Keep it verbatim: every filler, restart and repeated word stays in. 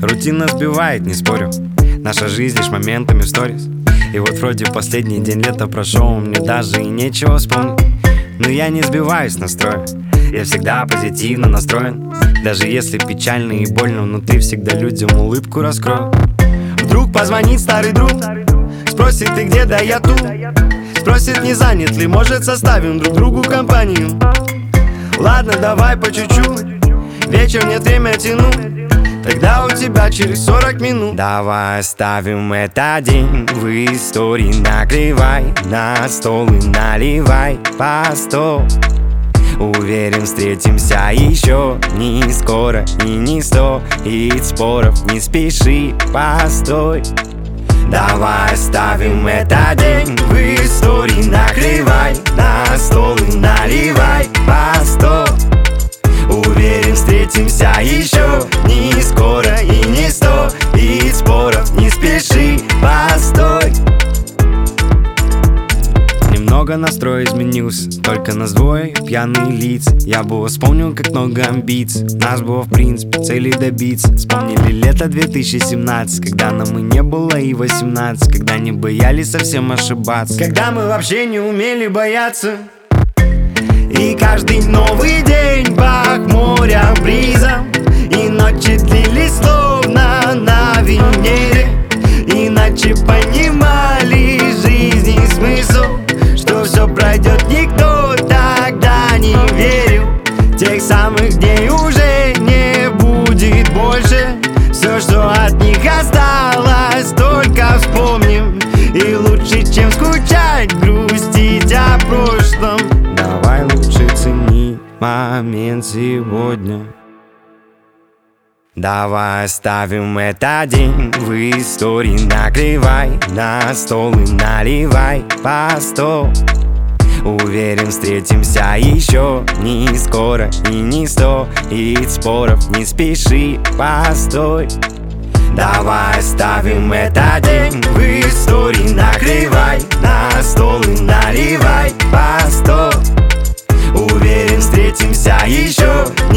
Рутина сбивает, не спорю. Наша жизнь лишь моментами в сторис. И вот вроде последний день лета прошел, мне даже и нечего вспомнить. Но я не сбиваюсь с настроя, я всегда позитивно настроен. Даже если печально и больно, внутри всегда людям улыбку раскрою. Вдруг позвонит старый друг, спросит, ты где, да я тут. Спросит, не занят ли, может составим друг другу компанию. Ладно, давай по чуть-чуть, вечер нет, время тянуть. Тогда у тебя через сорок минут. Давай оставим этот день в истории. Накрывай на стол и наливай по сто. Уверен, встретимся еще не скоро и не стоит споров. Не спеши, постой. Давай оставим этот день в истории. Накрывай на стол и наливай по сто. Уверен, встретимся еще не скоро и не стоит споров. Не спеши, постой. Немного настрой изменился, только нас двое, пьяные лица. Я бы вспомнил, как много амбиций. Нас было в принципе цели добиться. Вспомнили лето две тысячи семнадцать, когда нам и не было и восемнадцать. Когда не боялись совсем ошибаться, когда мы вообще не умели бояться. И каждый новый день пах моря бризом, и ночи длились словно на Венере. Иначе понимали жизни смысл, что все пройдет, никто тогда не верил. Тех самых дней уже не будет больше. Все, что от них осталось, только вспомним. И лучше, чем скучать, грустить о прошлом, давай лучше цени момент сегодня. Давай оставим этот день в истории. Накрывай на стол и наливай по сто. Уверен, встретимся еще не скоро и не стоит споров. Не спеши, постой. Давай оставим этот день в истории. Накрывай на стол и наливай по сто. Уверен, встретимся еще